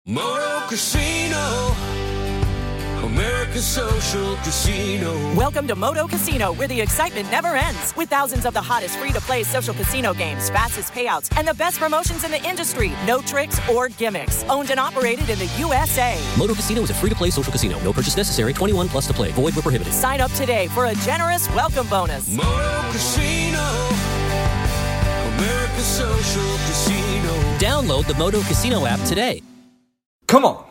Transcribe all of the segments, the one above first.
Moto Casino, America's social casino. Welcome to Moto Casino, where the excitement never ends. With thousands of the hottest free-to-play social casino games, fastest payouts, and the best promotions in the industry. No tricks or gimmicks. Owned and operated in the USA. Moto Casino is a free-to-play social casino. No purchase necessary. 21 plus to play. Void where prohibited. Sign up today for a generous welcome bonus. Moto Casino, America's social casino. Download the Moto Casino app today. Come on.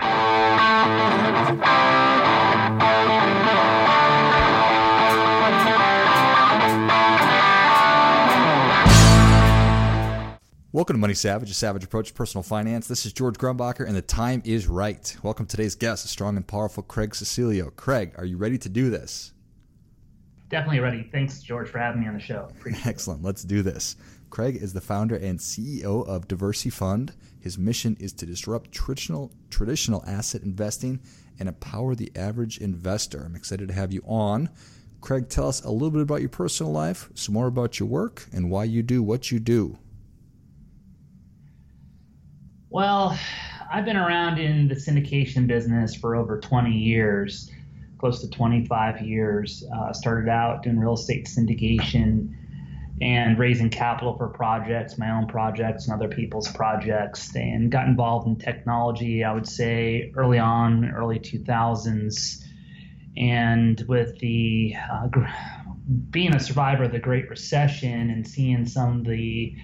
Welcome to Money Savage, a savage approach to personal finance. This is George Grumbacher, and the time is right. Welcome to today's guest, a strong and powerful Craig Cecilio. Craig, are you ready to do this? Definitely ready. Thanks, George, for having me on the show. Excellent. Let's do this. Craig is the founder and CEO of DiversiFund. His mission is to disrupt traditional asset investing and empower the average investor. I'm excited to have you on. Craig, tell us a little bit about your personal life, some more about your work, and why you do what you do. Well, I've been around in the syndication business for over 20 years, close to 25 years. Started out doing real estate syndication and raising capital for projects, my own projects and other people's projects, and got involved in technology, I would say, early on, early 2000s. And with the being a survivor of the Great Recession and seeing some of the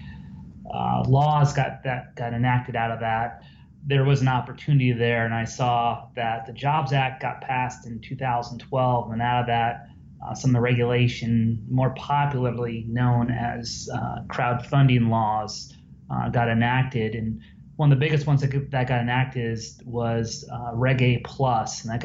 laws that got enacted out of that, there was an opportunity there. And I saw that the Jobs Act got passed in 2012, and out of that, some of the regulation, more popularly known as crowdfunding laws, got enacted. And one of the biggest ones that got enacted was Reg A Plus, and that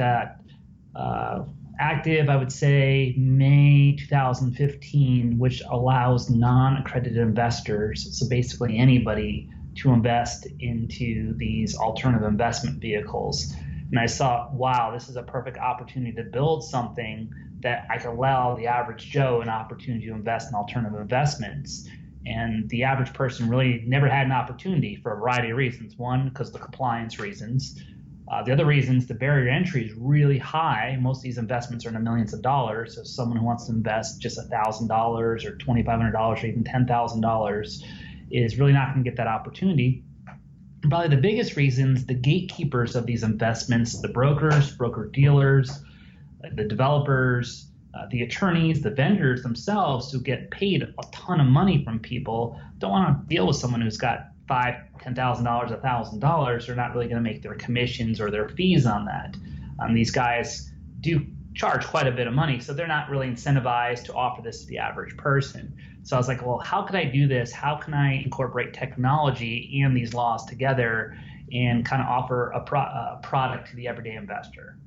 got active, I would say, May 2015, which allows non-accredited investors, so basically anybody, to invest into these alternative investment vehicles. And I saw, wow, this is a perfect opportunity to build something that I could allow the average Joe an opportunity to invest in alternative investments. And the average person really never had an opportunity for a variety of reasons. One, because of the compliance reasons. The other reasons, the barrier to entry is really high. Most of these investments are in the millions of dollars. So someone who wants to invest just $1,000 or $2,500 or even $10,000 is really not going to get that opportunity. And probably the biggest reasons, the gatekeepers of these investments, the brokers, broker-dealers, the developers, the attorneys, the vendors themselves who get paid a ton of money from people, don't want to deal with someone who's got $5,000, $10,000, $1,000. They're not really going to make their commissions or their fees on that. These guys do charge quite a bit of money, so they're not really incentivized to offer this to the average person. So I was like, well, how can I do this? How can I incorporate technology and these laws together and kind of offer a product to the everyday investor?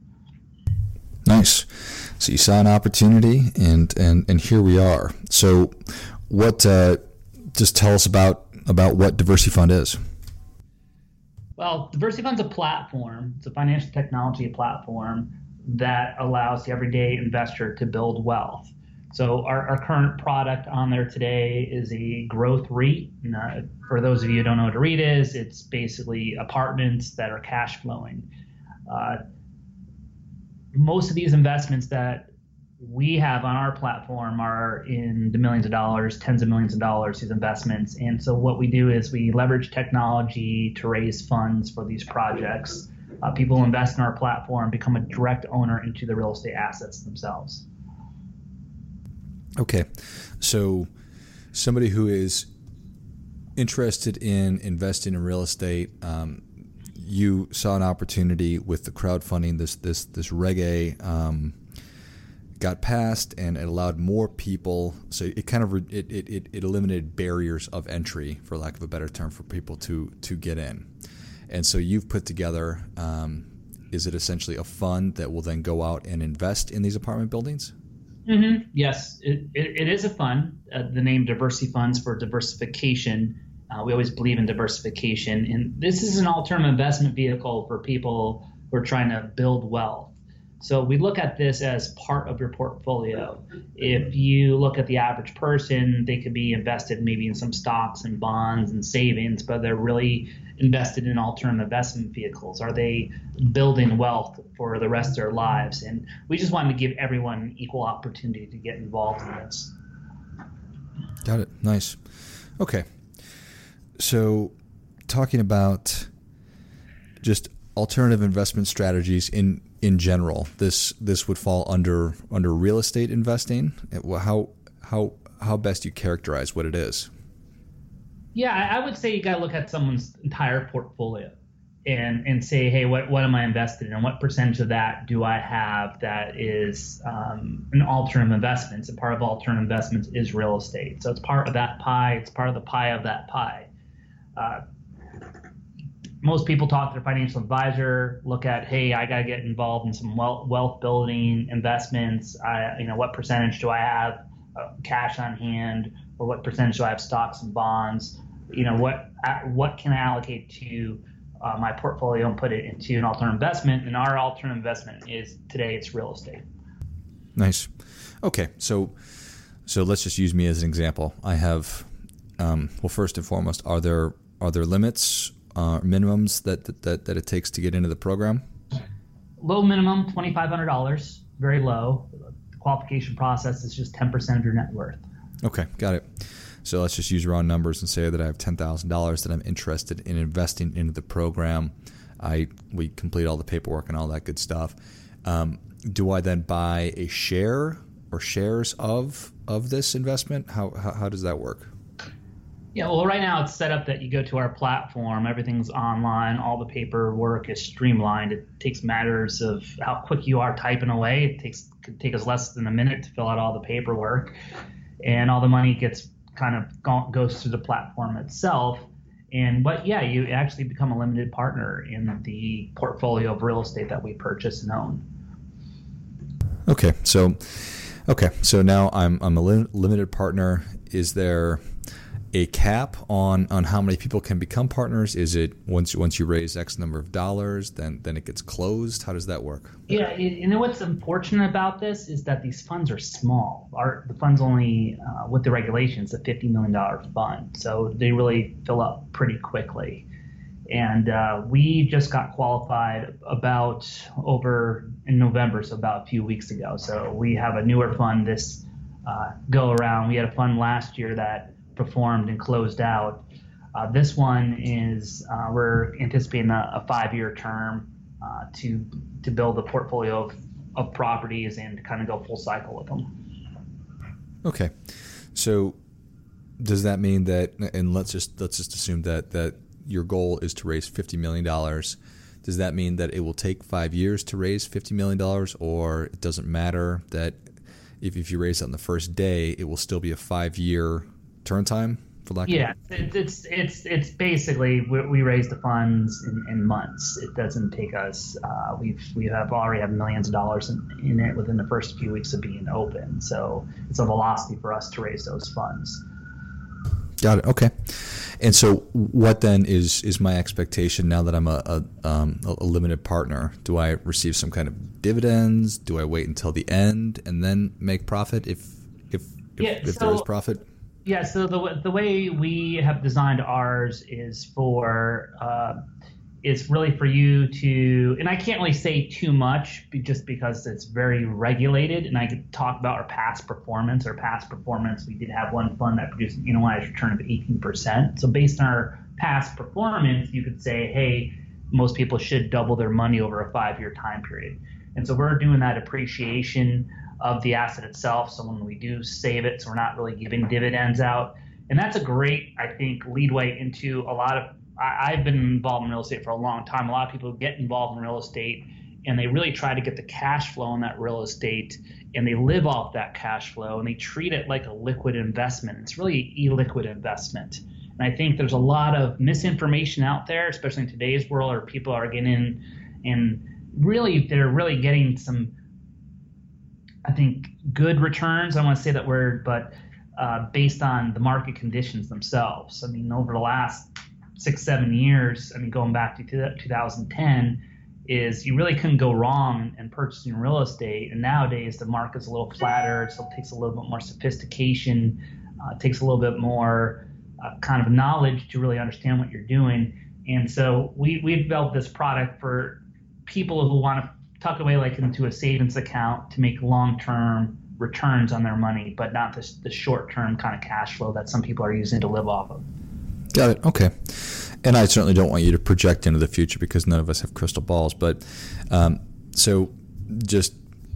Nice. So you saw an opportunity, and here we are. So what? Just tell us about what DiversiFund is. Well, DiversiFund's a platform. It's a financial technology platform that allows the everyday investor to build wealth. So our current product on there today is a growth REIT. For those of you who don't know what a REIT is, it's basically apartments that are cash flowing. Most of these investments that we have on our platform are in the millions of dollars, tens of millions of dollars, these investments. And so what we do is we leverage technology to raise funds for these projects. People invest in our platform, become a direct owner into the real estate assets themselves. Okay. So somebody who is interested in investing in real estate, you saw an opportunity with the crowdfunding, this Reg A got passed, and it allowed more people. So it kind of it eliminated barriers of entry, for lack of a better term, for people to get in. And so you've put together, is it essentially a fund that will then go out and invest in these apartment buildings? Mm-hmm. Yes, it is a fund. The name DiversiFund's for diversification. We always believe in diversification. And this is an alternative investment vehicle for people who are trying to build wealth. So we look at this as part of your portfolio. If you look at the average person, they could be invested maybe in some stocks and bonds and savings, but they're really invested in alternative investment vehicles? Are they building wealth for the rest of their lives? And we just wanted to give everyone equal opportunity to get involved in this. Got it. Nice. Okay. So talking about just alternative investment strategies in general, this would fall under real estate investing. How best you characterize what it is? Yeah, I would say you got to look at someone's entire portfolio and say, hey, what am I invested in, and what percentage of that do I have that is an alternative investments? And part of alternative investments is real estate, so it's part of that pie. It's part of the pie of that pie. Most people talk to their financial advisor, look at, hey, I got to get involved in some wealth building investments. What percentage do I have cash on hand, or what percentage do I have stocks and bonds? What can I allocate to my portfolio and put it into an alternative investment? And our alternative investment is today it's real estate. Nice. Okay, so let's just use me as an example. I have, first and foremost, are there limits, minimums that it takes to get into the program? Low minimum, $2,500, very low. The qualification process is just 10% of your net worth. Okay, got it. So let's just use raw numbers and say that I have $10,000 that I'm interested in investing into the program. We complete all the paperwork and all that good stuff. Do I then buy a share or shares of this investment? How does that work? Yeah, well, right now it's set up that you go to our platform. Everything's online. All the paperwork is streamlined. It takes matters of how quick you are typing away. It could take us less than a minute to fill out all the paperwork, and all the money goes through the platform itself. But you actually become a limited partner in the portfolio of real estate that we purchase and own. Okay, so now I'm a limited partner. Is there a cap on how many people can become partners? Is it once you raise X number of dollars, then it gets closed? How does that work? Yeah, what's unfortunate about this is that these funds are small. The fund's only, with the regulations, a $50 million fund, so they really fill up pretty quickly. And we just got qualified in November, so about a few weeks ago. So we have a newer fund this go around. We had a fund last year that performed and closed out. This one is we're anticipating a 5-year term to build a portfolio of properties and to kind of go full cycle with them. Okay, so does that mean that, and let's just assume that your goal is to raise $50 million. Does that mean that it will take 5 years to raise $50 million, or it doesn't matter that if you raise it on the first day, it will still be a 5-year turn time, for lack of? Yeah, it's basically we raise the funds in months. It doesn't take us. We already have millions of dollars in it within the first few weeks of being open. So it's a velocity for us to raise those funds. Got it. Okay. And so, what then is my expectation now that I'm a limited partner? Do I receive some kind of dividends? Do I wait until the end and then make profit if there is profit? Yeah, so the way we have designed ours is it's really for you to, and I can't really say too much just because it's very regulated, and I could talk about our past performance. We did have one fund that produced an annualized return of 18%. So based on our past performance, you could say, hey, most people should double their money over a 5-year time period. And so we're doing that appreciation of the asset itself. So when we do save it, so we're not really giving dividends out. And that's a great, I think, leadway into a lot of, I've been involved in real estate for a long time. A lot of people get involved in real estate and they really try to get the cash flow on that real estate, and they live off that cash flow, and they treat it like a liquid investment. It's really illiquid investment. And I think there's a lot of misinformation out there, especially in today's world, where people are getting in and they're really getting some, I think, good returns. I don't want to say that word, but based on the market conditions themselves. I mean, over the last 6-7 years, going back to 2010, is you really couldn't go wrong in purchasing real estate. And nowadays the market's a little flatter, so it takes a little bit more sophistication, it takes a little bit more kind of knowledge to really understand what you're doing. And so we've developed this product for people who want to tuck away like into a savings account to make long-term returns on their money, but not the short-term kind of cash flow that some people are using to live off of. Got it. Okay. And I certainly don't want you to project into the future because none of us have crystal balls. But so just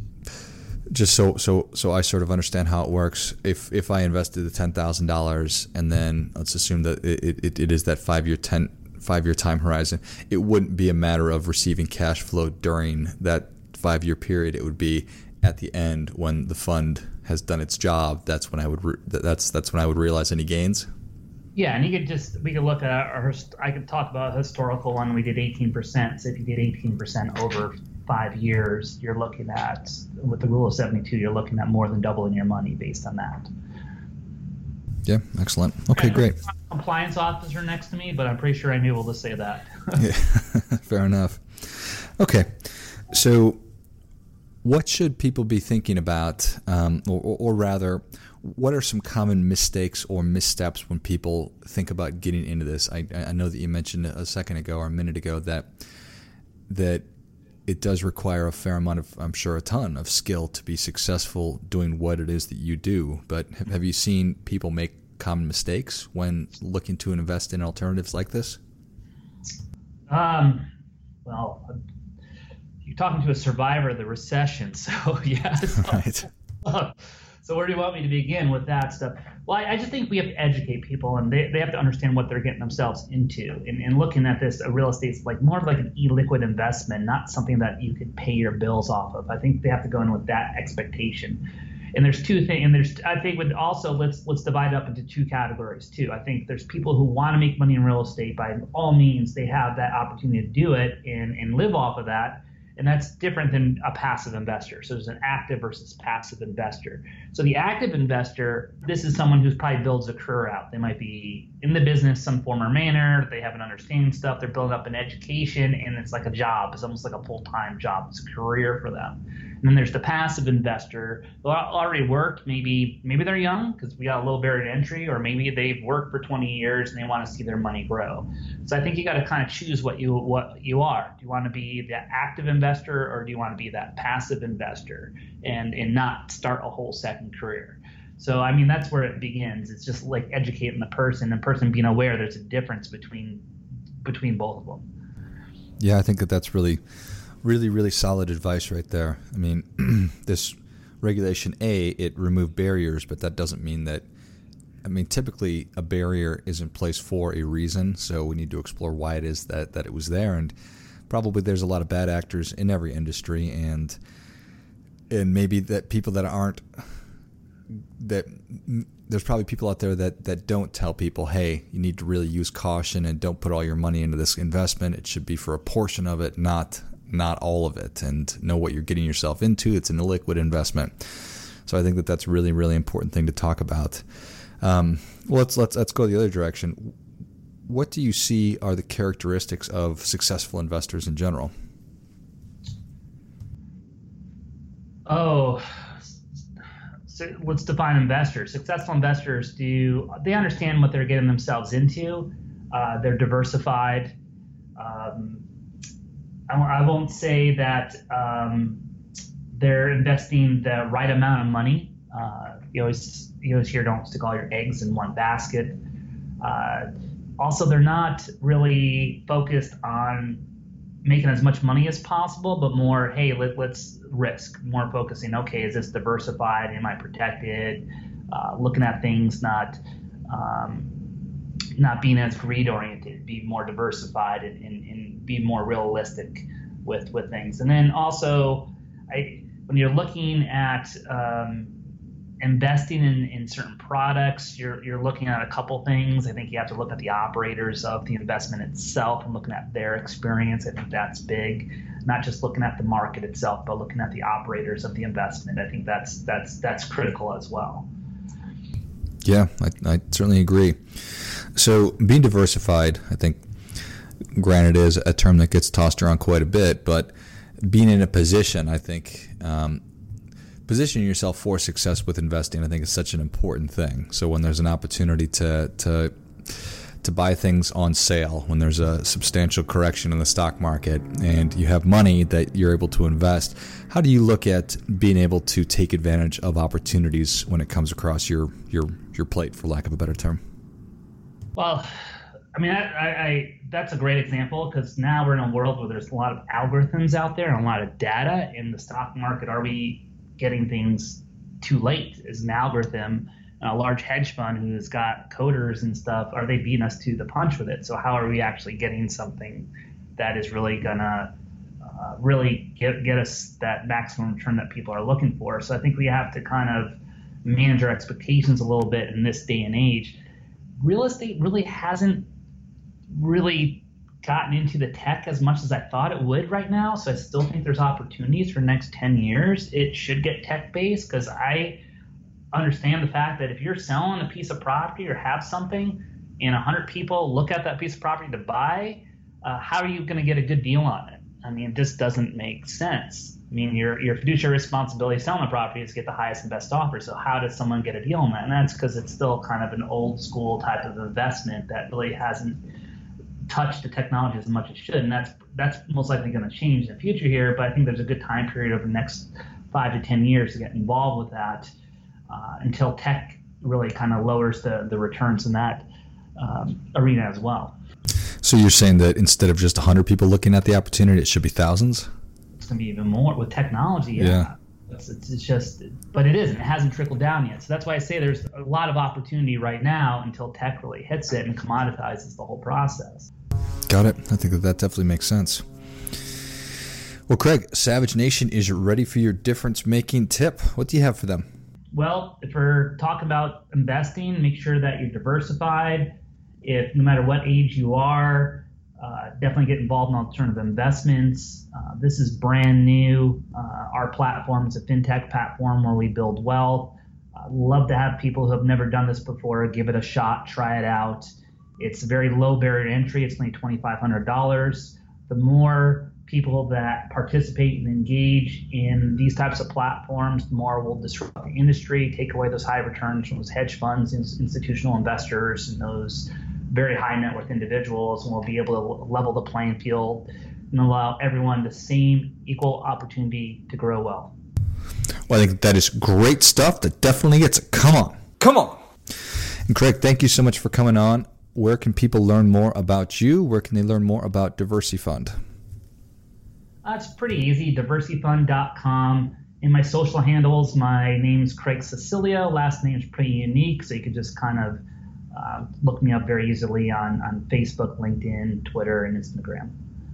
so I sort of understand how it works. If I invested the $10,000 and then let's assume that it is that 5-year time horizon, it wouldn't be a matter of receiving cash flow during that 5-year period. It would be at the end when the fund has done its job. That's when I would that's when I would realize any gains. Yeah, and we could look at I could talk about a historical one. We did 18%. So if you did 18% over 5 years, you're looking at, with the rule of 72, you're looking at more than doubling your money based on that. Yeah, excellent. Okay, great. Compliance officer next to me, but I'm pretty sure I'm able to say that. Yeah, fair enough. Okay, so what should people be thinking about, or rather, what are some common mistakes or missteps when people think about getting into this? I know that you mentioned a second ago or a minute ago that it does require a fair amount of, I'm sure a ton of skill to be successful doing what it is that you do. But have you seen people make common mistakes when looking to invest in alternatives like this? Well, you're talking to a survivor of the recession, so yes. Right. So where do you want me to begin with that stuff? Well, I just think we have to educate people, and they have to understand what they're getting themselves into. And looking at this, real estate's like more of like an illiquid investment, not something that you could pay your bills off of. I think they have to go in with that expectation. And there's two things. And I think with also let's divide it up into two categories too. I think there's people who want to make money in real estate. By all means, they have that opportunity to do it and live off of that. And that's different than a passive investor. So there's an active versus passive investor. So the active investor, this is someone who's probably builds a career out. They might be in the business some form or manner. They have an understanding stuff. They're building up an education, and it's like a job. It's almost like a full-time job. It's a career for them. And then there's the passive investor who already worked. Maybe they're young because we got a little barrier to entry, or maybe they've worked for 20 years and they want to see their money grow. So I think you got to kind of choose what you are. Do you want to be the active investor, or do you want to be that passive investor and not start a whole second career? So I mean, that's where it begins. It's just like educating the person being aware there's a difference between both of them. Yeah, I think that's really solid advice right there. I mean, this Regulation A, it removed barriers, but that doesn't mean that, typically a barrier is in place for a reason, so we need to explore why it is that it was there. And probably there's a lot of bad actors in every industry, and maybe that people that aren't, that there's probably people out there that don't tell people, hey, you need to really use caution and don't put all your money into this investment. It should be for a portion of it, not all of it, and know what you're getting yourself into. It's an illiquid investment. So I think that's a really, really important thing to talk about. Well, let's go the other direction. What do you see are the characteristics of successful investors in general? Oh, so let's define investors. Successful investors, they understand what they're getting themselves into? They're diversified. I won't say that they're investing the right amount of money. You always hear don't stick all your eggs in one basket. Also, they're not really focused on making as much money as possible, but more, hey, let's risk. More focusing, okay, is this diversified? Am I protected? Looking at things, not being as greed oriented, be more diversified and be more realistic with things. And then also, when you're looking at investing in certain products, you're looking at a couple things. I think you have to look at the operators of the investment itself and looking at their experience. I think that's big. Not just looking at the market itself, but looking at the operators of the investment. I think that's critical as well. Yeah, I certainly agree. So being diversified, I think, granted, is a term that gets tossed around quite a bit, but being in a position, I think, positioning yourself for success with investing, I think, is such an important thing. So when there's an opportunity to to buy things on sale when there's a substantial correction in the stock market and you have money that you're able to invest. How do you look at being able to take advantage of opportunities when it comes across your plate, for lack of a better term? Well, I mean, I that's a great example, because now we're in a world where there's a lot of algorithms out there and a lot of data in the stock market. Are we getting things too late? Is an algorithm, a large hedge fund who's got coders and stuff, are they beating us to the punch with it? So how are we actually getting something that is really gonna really get us that maximum return that people are looking for? So I think we have to kind of manage our expectations a little bit in this day and age. Real estate really hasn't really gotten into the tech as much as I thought it would right now. So I still think there's opportunities for the next 10 years. It should get tech-based, because I understand the fact that if you're selling a piece of property or have something and 100 people look at that piece of property to buy, how are you going to get a good deal on it? I mean, it just doesn't make sense. I mean, your fiduciary responsibility selling a property is to get the highest and best offer. So how does someone get a deal on that? And that's because it's still kind of an old school type of investment that really hasn't touched the technology as much as it should. And that's most likely going to change in the future here. But I think there's a good time period over the next 5 to 10 years to get involved with that until tech really kind of lowers the returns in that arena as well. So you're saying that instead of just 100 people looking at the opportunity, it should be thousands? It's going to be even more with technology. Yeah. It's just, but it isn't. It hasn't trickled down yet. So that's why I say there's a lot of opportunity right now until tech really hits it and commoditizes the whole process. Got it. I think that definitely makes sense. Well, Craig, Savage Nation is ready for your difference-making tip. What do you have for them? Well, if we're talking about investing, make sure that you're diversified. If no matter what age you are, definitely get involved in alternative investments. This is brand new. Our platform is a fintech platform where we build wealth. Love to have people who have never done this before give it a shot, try it out. It's a very low barrier to entry. It's only $2,500. The more people that participate and engage in these types of platforms, the more will disrupt the industry, take away those high returns from those hedge funds, institutional investors, and those very high net worth individuals, and we'll be able to level the playing field and allow everyone the same equal opportunity to grow wealth. Well, I think that is great stuff. That definitely gets it. Come on. And Craig, thank you so much for coming on. Where can people learn more about you? Where can they learn more about DiversiFund? It's pretty easy, diversifund.com. In my social handles, my name's Craig Cecilio. Last name's pretty unique, so you can just kind of look me up very easily on Facebook, LinkedIn, Twitter, and Instagram.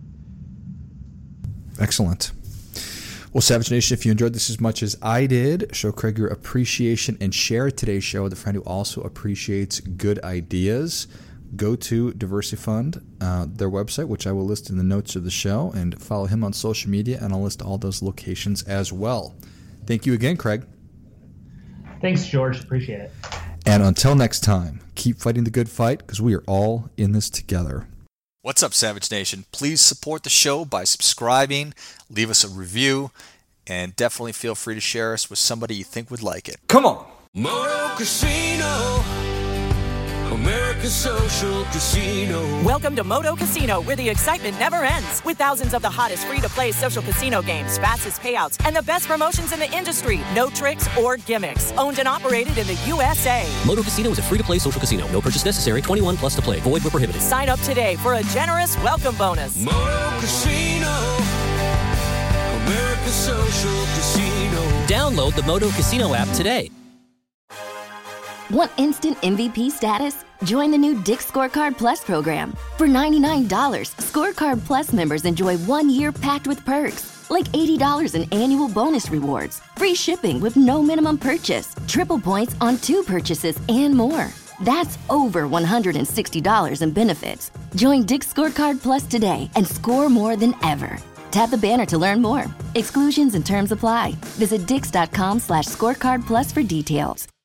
Excellent. Well, Savage Nation, if you enjoyed this as much as I did, show Craig your appreciation and share today's show with a friend who also appreciates good ideas. Go to DiversiFund, their website, which I will list in the notes of the show, and follow him on social media, and I'll list all those locations as well. Thank you again, Craig. Thanks, George. Appreciate it. And until next time, keep fighting the good fight, because we are all in this together. What's up, Savage Nation? Please support the show by subscribing, leave us a review, and definitely feel free to share us with somebody you think would like it. Come on! Moto Casino, America's social casino. Welcome to Moto Casino, where the excitement never ends. With thousands of the hottest free-to-play social casino games, fastest payouts, and the best promotions in the industry. No tricks or gimmicks. Owned and operated in the USA. Moto Casino is a free-to-play social casino. No purchase necessary. 21 plus to play. Void where prohibited. Sign up today for a generous welcome bonus. Moto Casino, America's social casino. Download the Moto Casino app today. Want instant MVP status? Join the new Dick's Scorecard Plus program. For $99, Scorecard Plus members enjoy 1 year packed with perks, like $80 in annual bonus rewards, free shipping with no minimum purchase, triple points on 2 purchases, and more. That's over $160 in benefits. Join Dick's Scorecard Plus today and score more than ever. Tap the banner to learn more. Exclusions and terms apply. Visit dix.com/scorecard plus for details.